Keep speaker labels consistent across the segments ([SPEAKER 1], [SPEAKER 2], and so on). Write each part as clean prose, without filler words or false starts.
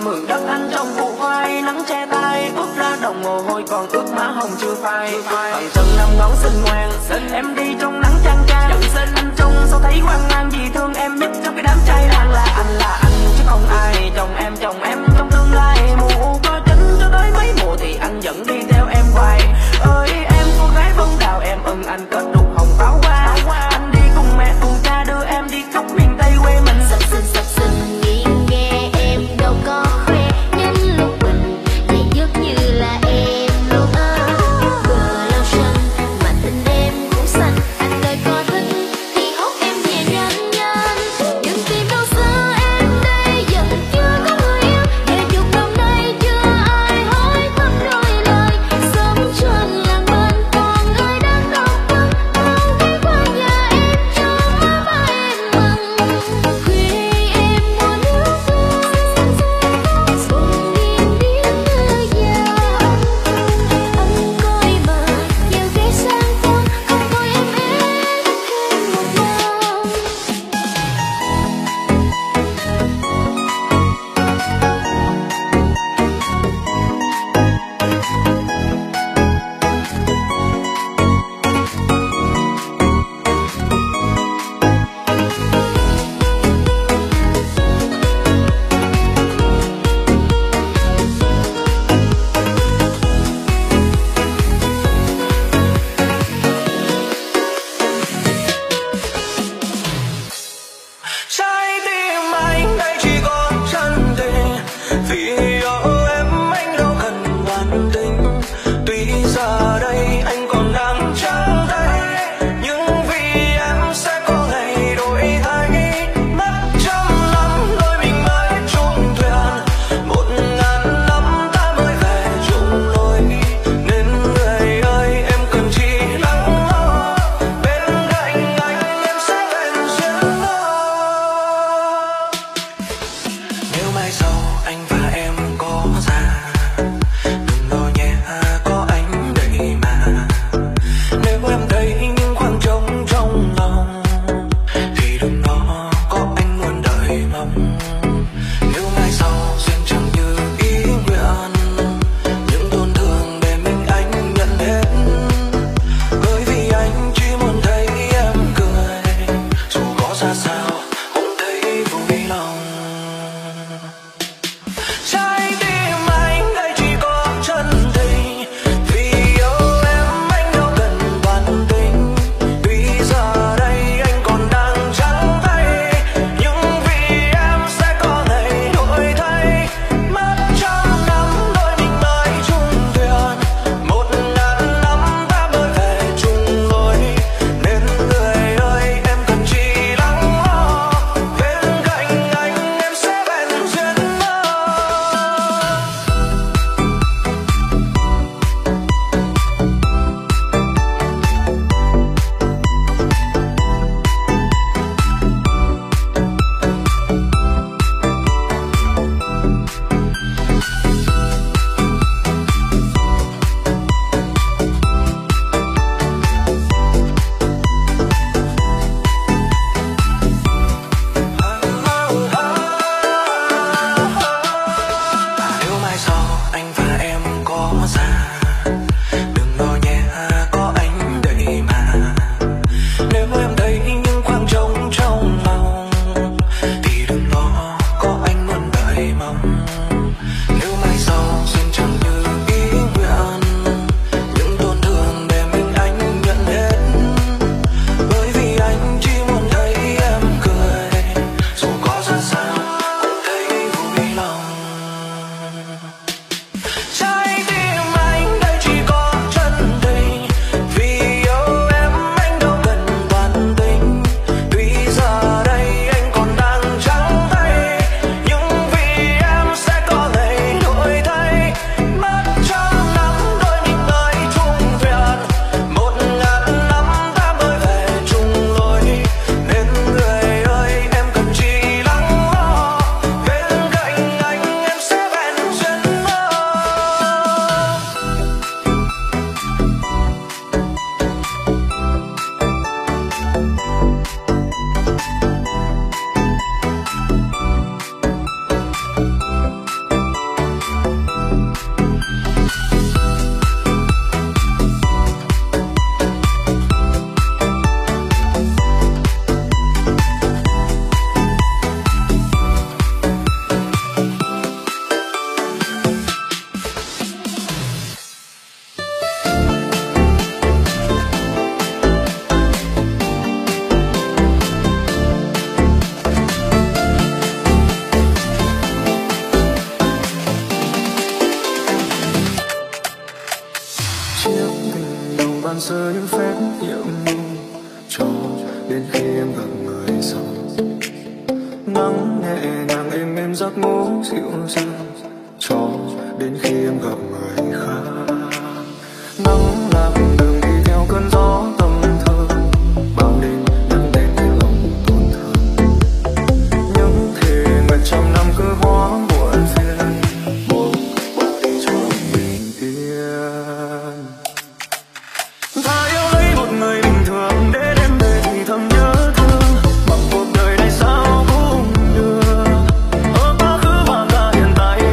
[SPEAKER 1] mượn đất anh trong vụ khoai, nắng che tay ướt ra đồng mồ hôi còn ướt má hồng chưa phai. Bằng chân năm ngón xinh ngoan, em đi trong nắng chang chang. Giận xin anh trông sao thấy hoang mang, vì thương em nhất trong cái đám trai đang là anh chứ không ai. Chồng em trong tương lai, mùa có tránh cho tới mấy mùa thì anh vẫn đi theo em hoài. Ơi em cô gái vân đào, em ưng anh kết đục hồng pháo hoa. Anh đi cùng mẹ cùng cha đưa em đi khắp miền Tây quê mình.
[SPEAKER 2] Sập sình nghiêng nghe em đâu có khoe, nhánh lúc mình thì dứt như là em luôn á. Vừa lâu xuân mà tình em cũng xanh, anh ơi có thích thì hốt em về nhanh nhanh. Nhưng tìm đâu xưa em đây vẫn chưa có người yêu, để chục năm nay chưa ai hỏi thăm đôi lời. Sống trên làng bên còn người đang độc thân, bao cái qua nhà em cho má ba em mừng. Khuya em muốn nước buồn điên điên đưa vào anh coi mà nhiều ghé sang phố, không coi em hết thêm một lần.
[SPEAKER 1] Trái tim anh đây chỉ có chân tình, vì yêu em anh đâu cần bàn tính. Tuy giờ đây anh còn đang trắng tay, nhưng vì em sẽ có ngày đổi thay. Mất trăm năm đôi mình mới chung thuyền, 1000 năm ta mới về chung lối. Nên người ơi em cần chỉ lắng lo, bên cạnh anh em sẽ bền duyên đó. Nếu mai sau anh và em có ra, đừng lo nhé có anh đây mà. Nếu em thấy những khoảng trống trong lòng thì đừng lo có anh muôn đời mong. Nếu mai sau duyên chẳng như ý nguyện, những tổn thương để mình anh nhận hết. Bởi vì anh chỉ muốn thấy em cười, dù có ra sao cũng thấy vui lòng. ban sơ những phép nhiệm màu cho đến khi em gặp người sau. Nắng nhẹ nhàng êm êm giấc ngủ dịu dàng cho đến khi em gặp người khác. Nắng lạc đường đi theo cơn gió tâm thơ, bao đêm nhắc đến những lòng tổn thương. Những thề nguyện trăm năm cứ hóa muộn phiền, một bước đi cho bình yên. Ta yêu lấy một người bình thường để đêm về thì thầm nhớ thương, bằng cuộc đời này sao cũng được. Ở quá khứ và cả hiện tại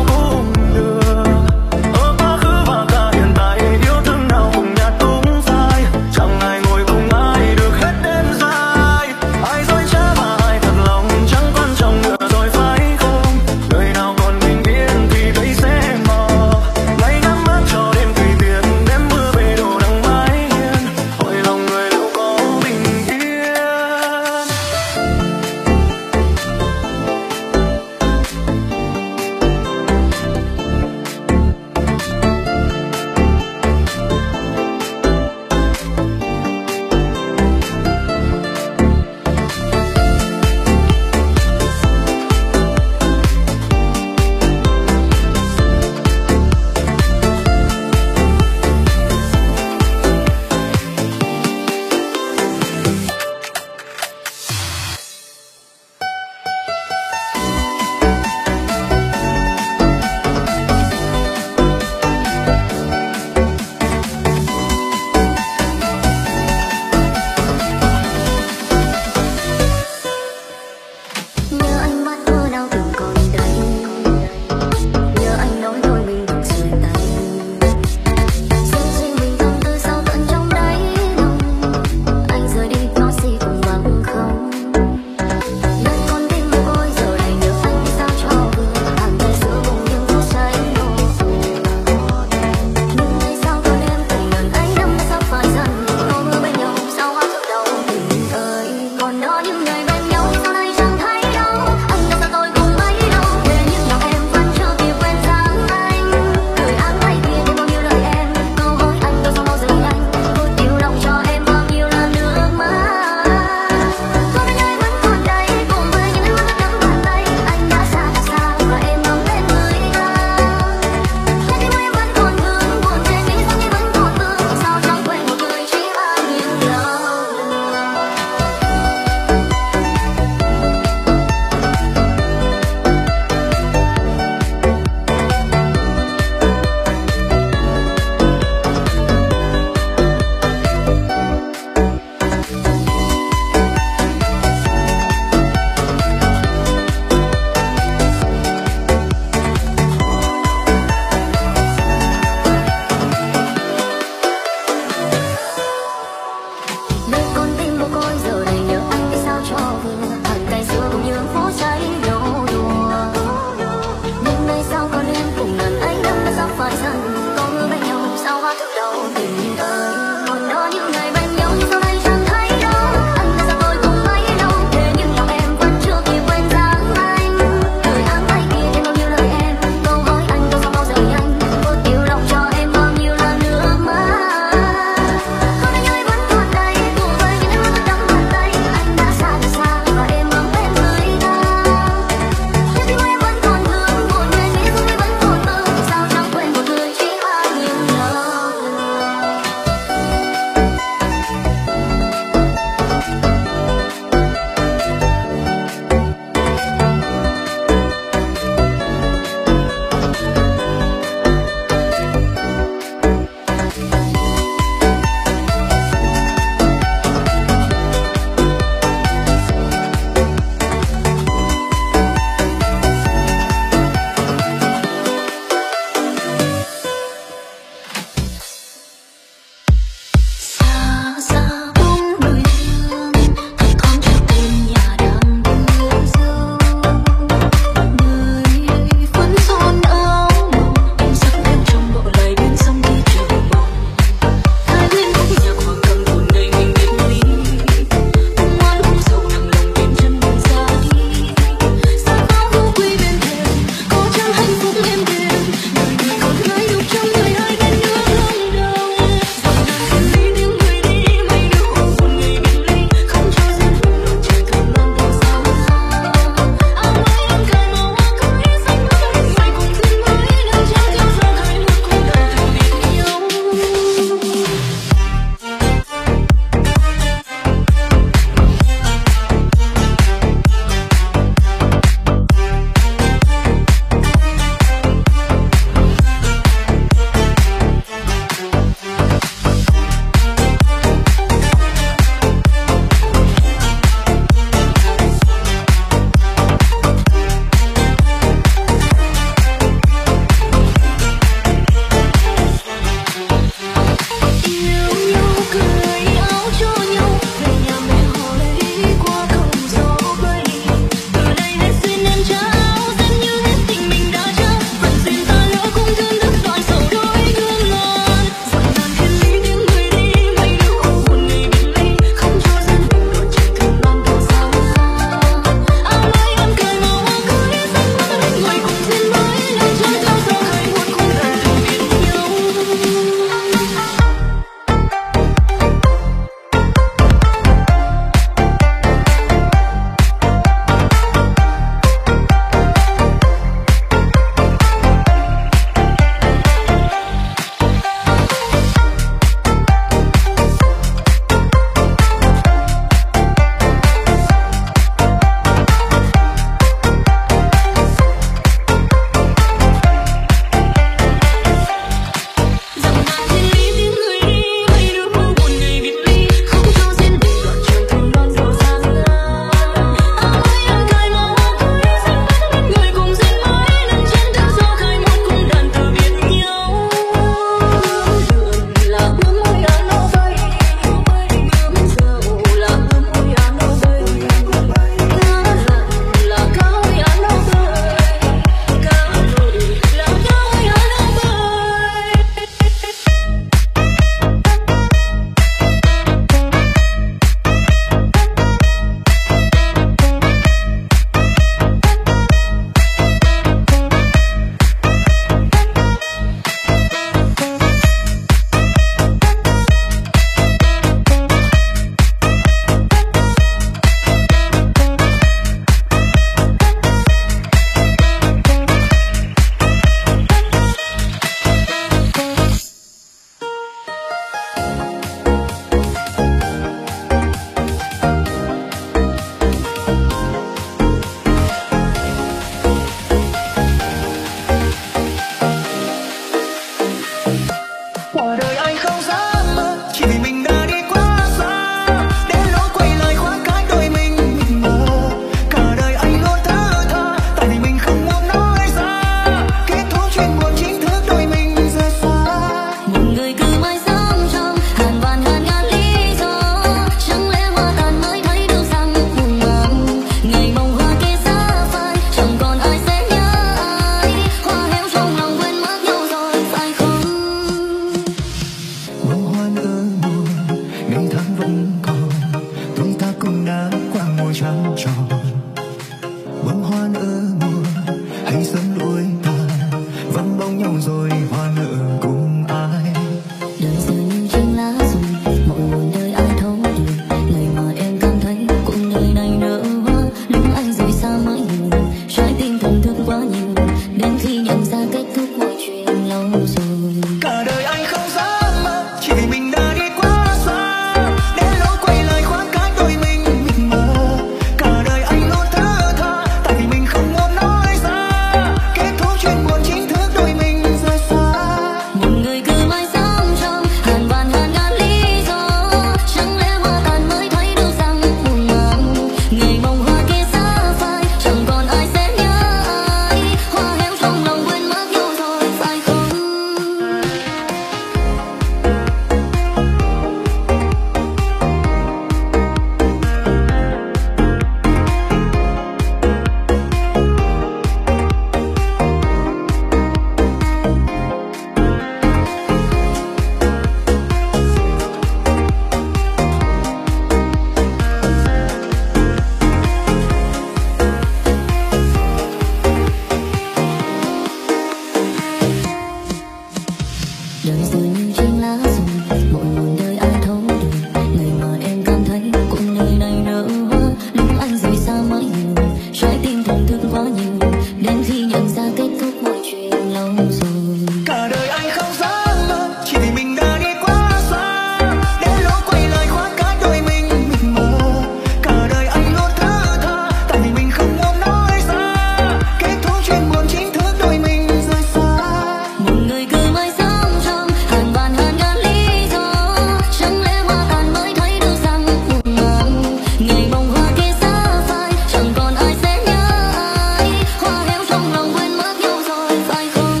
[SPEAKER 2] Đời rồi như trên lá rừng, mỗi muôn đời ai thấu được. Ngày mà em cảm thấy cuộc đời này nở hoa, lúc anh rời xa mới hiểu trái tim tổn thương quá nhiều. Đến khi nhận ra kết thúc mọi chuyện lâu rồi.
[SPEAKER 1] Cả đời anh không dám mơ, chỉ vì mình đã đi quá xa. Đến lúc quay lại khóa cả đôi mình mờ. Cả đời anh luôn thứ tha, tại vì mình không muốn nói ra. Kết thúc chuyện buồn chính thức đôi mình rời xa.
[SPEAKER 2] Một người cứ mãi sống trong hàng vạn ngàn lý do. Chẳng lẽ hoa tàn mới thấy được rằng muộn màng. Ngày bông hoa kia xa phai, chẳng còn ai sẽ nhớ ai. Hoa héo trong lòng quên mất nhau rồi phải không?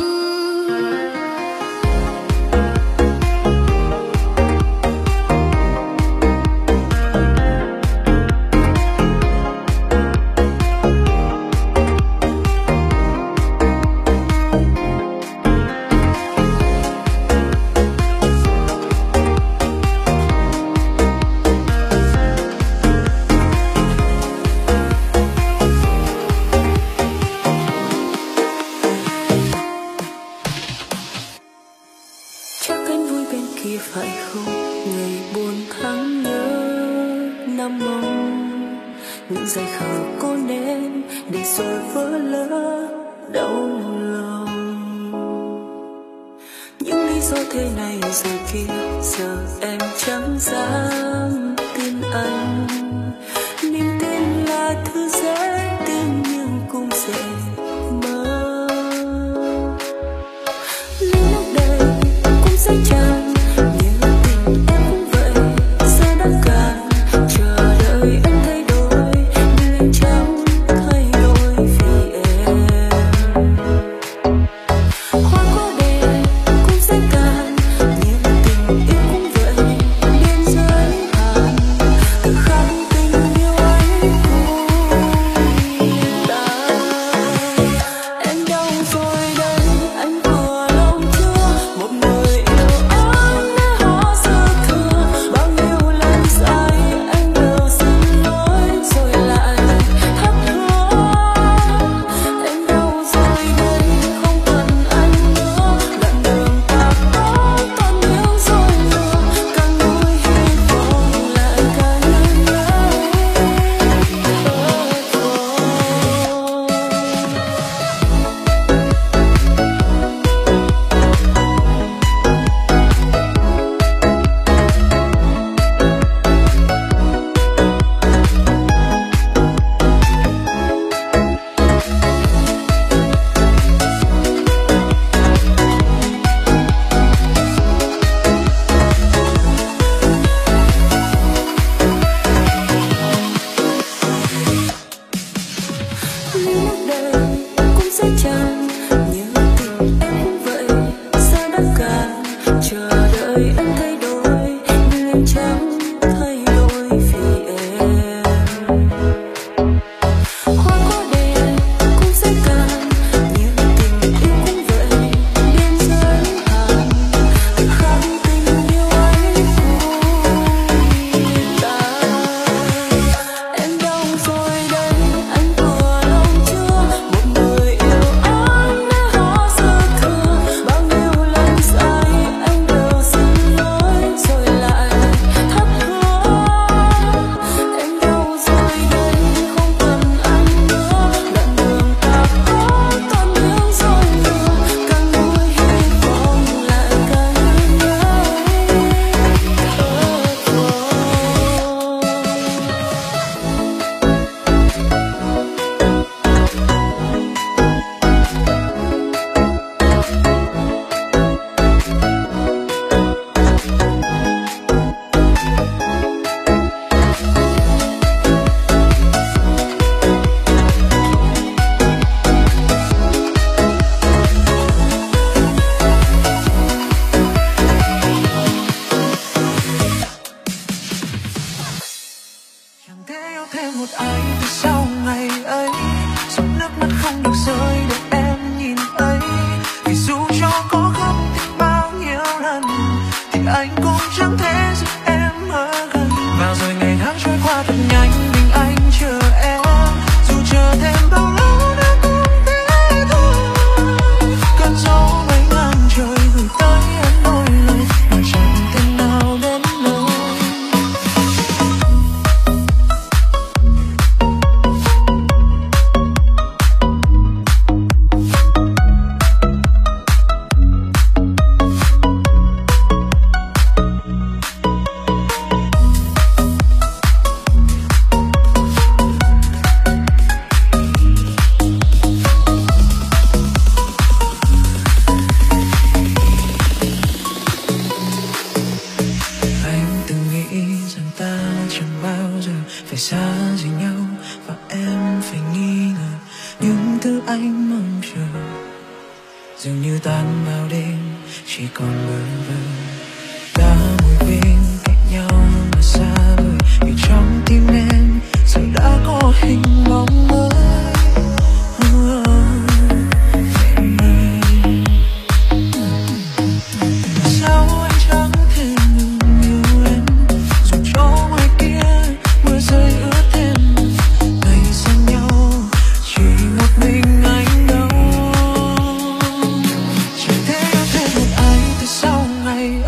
[SPEAKER 1] Chắc anh vui bên kia phải không? Ngày buồn tháng nhớ năm mong, những giây khờ có nên để rồi vỡ lỡ đau lòng. Những lý do thế này rồi kia, giờ em chẳng dám tin anh. Niềm tin là thứ dễ tin nhưng cũng dễ mơ. Lúc đây cũng sẽ chẳng như tình em cũng vậy, sẽ đã càng chờ đợi anh thay đổi, nhưng em chẳng thay đổi vì em. Hoa có đẹp cũng sẽ càng như tình yêu cũng vậy, biên giới hạn từ khắc tình yêu ấy cũng đã. Em đâu rồi đây, anh vừa lòng chưa? Một người yêu anh đã hóa dư thừa, bao nhiêu lần sai anh đều xin lỗi rồi lại thất hứa. Em đâu rồi đây, không cần anh nữa, đoạn đường ta có còn những dối lừa, càng nuối hy vọng lại càng nhớ nhớ. Lúc đây cũng sẽ chẳng như tình em cũng vậy, sẽ đã càng chờ đợi anh thay đổi, nhưng em chẳng thay đổi vì em. Hoa có đẹp cũng sẽ càng như tình yêu cũng vậy, biên giới hạn từ khắc tình yêu ấy cũng đã. Em đâu rồi đây, anh vừa lòng chưa? Một người yêu anh đã hóa dư thừa, bao nhiêu lần sai anh đều xin lỗi rồi lại thất hứa. Em đâu rồi đây, không cần anh nữa, đoạn đường ta có còn những dối lừa, càng nuối hy vọng lại càng nhớ nhớ. Chẳng thể yêu thêm một ai từ sau ngày ấy, giọt nước mắt không được rơi để em nhìn thấy. Vì dù cho có khóc thì bao nhiêu lần, thì anh cũng chẳng thể giúp em ở gần. Và rồi ngày tháng trôi qua thật nhanh, mình anh chờ em. Dù chờ thêm bao lâu đã cũng thế thôi, cơn gió mấy ngàn trời gửi tới em. như tan vào đêm chỉ còn bơ vơ. Đã ngồi bên cạnh nhau mà xa vời, vì trong tim em giờ đã có hình bóng mới. Sao anh chẳng thể ngừng yêu em, dù cho ngoài kia mưa rơi ướt thêm. Ngày xa nhau chỉ một mình anh đâu. Chẳng thể yêu thêm một ai từ sau ngày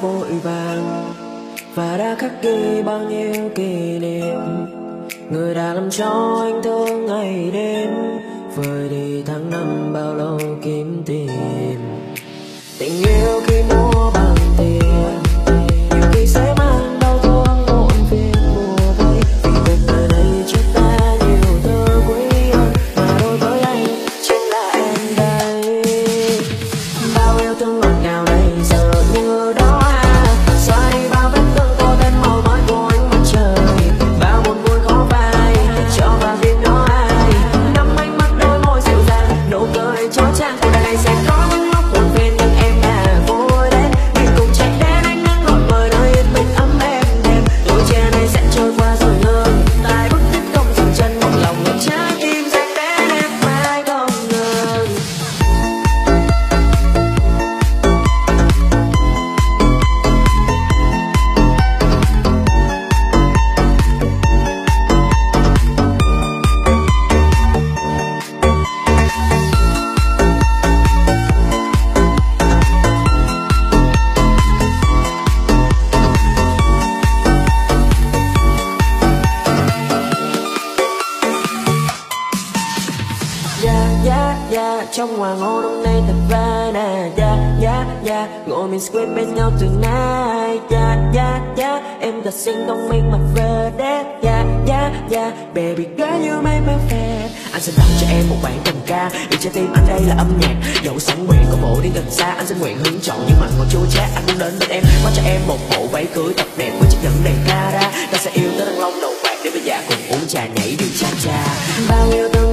[SPEAKER 1] vội vàng và đã khắc ghi bao nhiêu kỷ niệm. Người đã làm cho anh thương ngày đến, vơi đi tháng năm bao lâu kiếm tìm. Tình yêu khi mua bằng tiền, nhiều khi sẽ mang đau thương muộn phiền mùa vây. Vì cuộc đời này cho ta nhiều thứ quý hơn, mà đối với anh chính là em đây. Bao yêu thương ngọt ngào này giờ như đó xóa đi bao vết thương, tô thêm màu mới của ánh mặt trời. Bao buồn vui khó phai cho vào tim đó ai nắm ánh mắt đôi môi dịu dàng, nụ cười chói chang. Cuộc đời này sẽ có những lúc buồn phiền nhưng em là vui đến, mình cùng chạy đến ánh nắng ngọt ngời nơi yên bình ấm êm đêm. Tuổi trẻ này sẽ trôi qua rồi ngừng, tại bước tiếp không dừng chân, một lòng ngập trái tim dành đến em mãi không ngừng. Trong hoàng hôn hôm nay thật vai nè, ngồi mình square bên nhau tonight. Em thật xinh thông minh mặt vờ đẹp. Baby girl you make me feel. Anh xin tặng cho em một bản tình ca, vì trái tim anh đây là âm nhạc. Dẫu sóng biển có bộ đi gần xa, anh xin nguyện hứng chọn những mặn ngọt chua chát. Anh muốn đến bên em, có cho em một bộ váy cưới thật đẹp với chiếc nhẫn đèn cara. Ta sẽ yêu tới đằng long đầu bạc để bây giờ cùng uống trà nhảy đi cha cha. Bao yêu thương